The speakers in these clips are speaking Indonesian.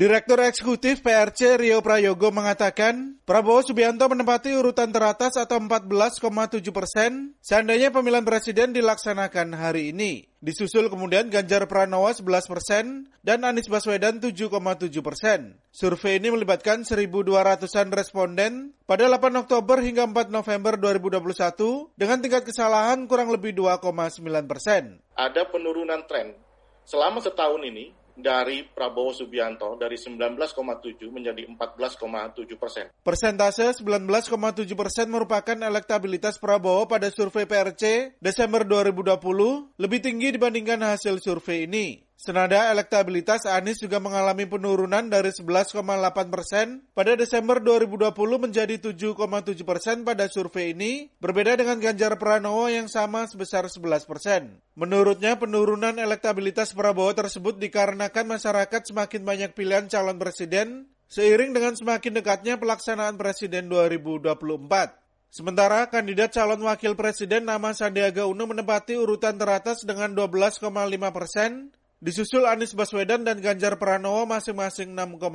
Direktur Eksekutif PRC Rio Prayogo mengatakan, Prabowo Subianto menempati urutan teratas atau 14,7% seandainya pemilihan presiden dilaksanakan hari ini. Disusul kemudian Ganjar Pranowo 11% dan Anies Baswedan 7,7%. Survei ini melibatkan 1.200-an responden pada 8 Oktober hingga 4 November 2021 dengan tingkat kesalahan kurang lebih 2,9%. Ada penurunan tren selama setahun ini dari Prabowo Subianto dari 19,7 menjadi 14,7%. Persentase 19,7% merupakan elektabilitas Prabowo pada survei PRC Desember 2020 lebih tinggi dibandingkan hasil survei ini. Senada elektabilitas Anies juga mengalami penurunan dari 11,8% pada Desember 2020 menjadi 7,7% pada survei ini, berbeda dengan Ganjar Pranowo yang sama sebesar 11%. Menurutnya, penurunan elektabilitas Prabowo tersebut dikarenakan masyarakat semakin banyak pilihan calon presiden seiring dengan semakin dekatnya pelaksanaan Presiden 2024. Sementara kandidat calon wakil presiden nama Sandiaga Uno menempati urutan teratas dengan 12,5%, disusul Anies Baswedan dan Ganjar Pranowo masing-masing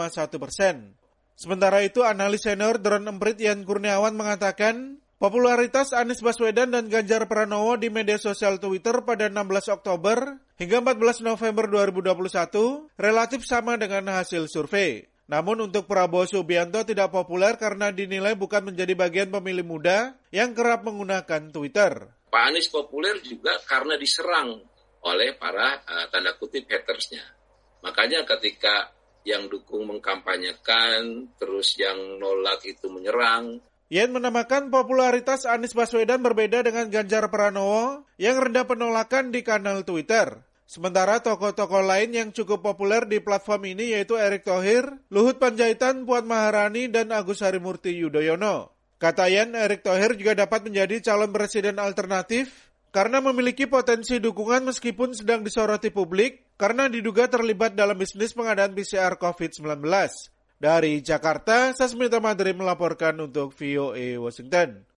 6,1%. Sementara itu, analis senior Drone Emprit Yan Kurniawan mengatakan, popularitas Anies Baswedan dan Ganjar Pranowo di media sosial Twitter pada 16 Oktober hingga 14 November 2021 relatif sama dengan hasil survei. Namun untuk Prabowo Subianto tidak populer karena dinilai bukan menjadi bagian pemilih muda yang kerap menggunakan Twitter. Pak Anies populer juga karena diserang oleh para tanda kutip hatersnya. Makanya ketika yang dukung mengkampanyekan, terus yang nolak itu menyerang. Yan menambahkan popularitas Anies Baswedan berbeda dengan Ganjar Pranowo yang rendah penolakan di kanal Twitter. Sementara tokoh-tokoh lain yang cukup populer di platform ini yaitu Erick Thohir, Luhut Panjaitan, Puan Maharani, dan Agus Harimurti Yudhoyono. Kata Yan, Erick Thohir juga dapat menjadi calon presiden alternatif karena memiliki potensi dukungan meskipun sedang disoroti publik karena diduga terlibat dalam bisnis pengadaan PCR COVID-19. Dari Jakarta, Sasmita Madri melaporkan untuk VOA Washington.